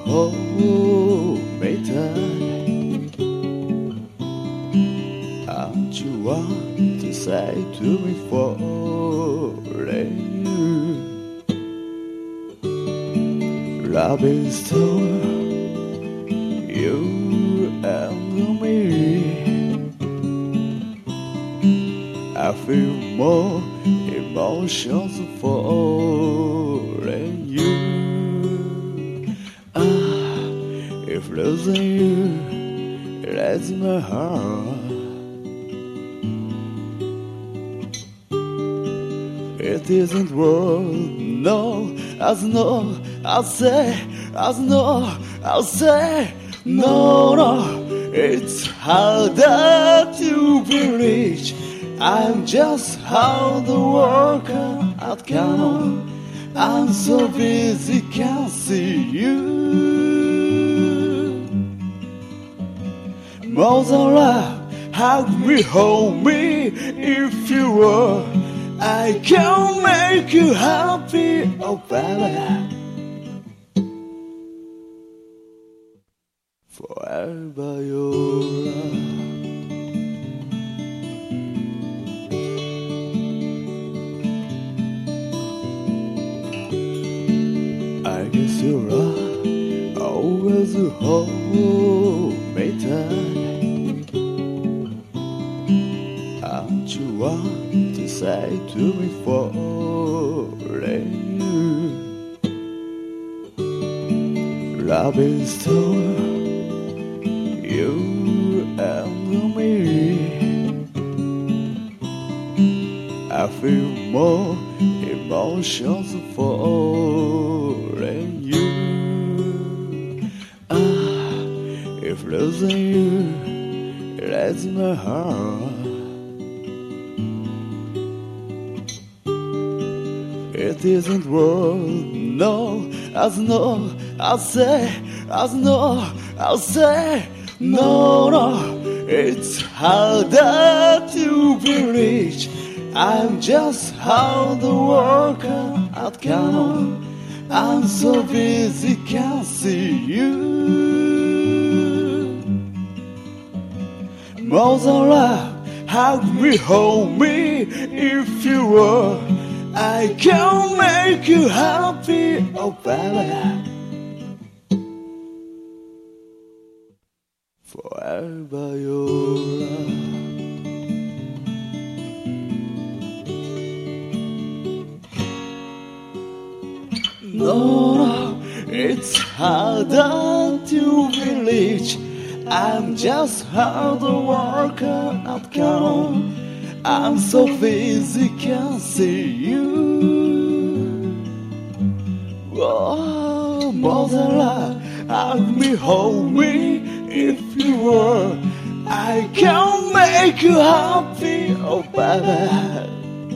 hold me tight. And you want to say to me falling you. Love is torn, you and me. I feel more emotions for you. If losing you breaks my heart, it isn't worth no. I'll say no. It's harder to believe. I'm just hard worker at Canon. I'm so busy, can't see you. More than love, hug me, hold me. If you were, I can make you happy, oh baby. Forever your love. I guess you're right, always hold me tight. And you want to say to me falling you. Love is torn, you and me. I feel more emotions for you. If losing you breaks my heart, it isn't worth no. I'll say no. It's harder to believe. I'm just hard worker at Canon. I'm so busy, can't see you. More than love, hug me, hold me. If you were, I can make you happy, oh baby. Forever your love. No, it's harder to believe. I'm just hard worker at Canon. I'm so busy, can't see you. Oh, more than love, hug me, hold me. If you were, I can make you happy, oh baby.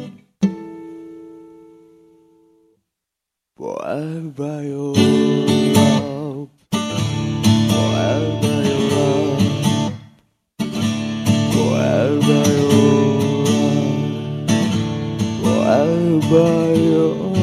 Forever your love, forever your love, forever your love, forever your love.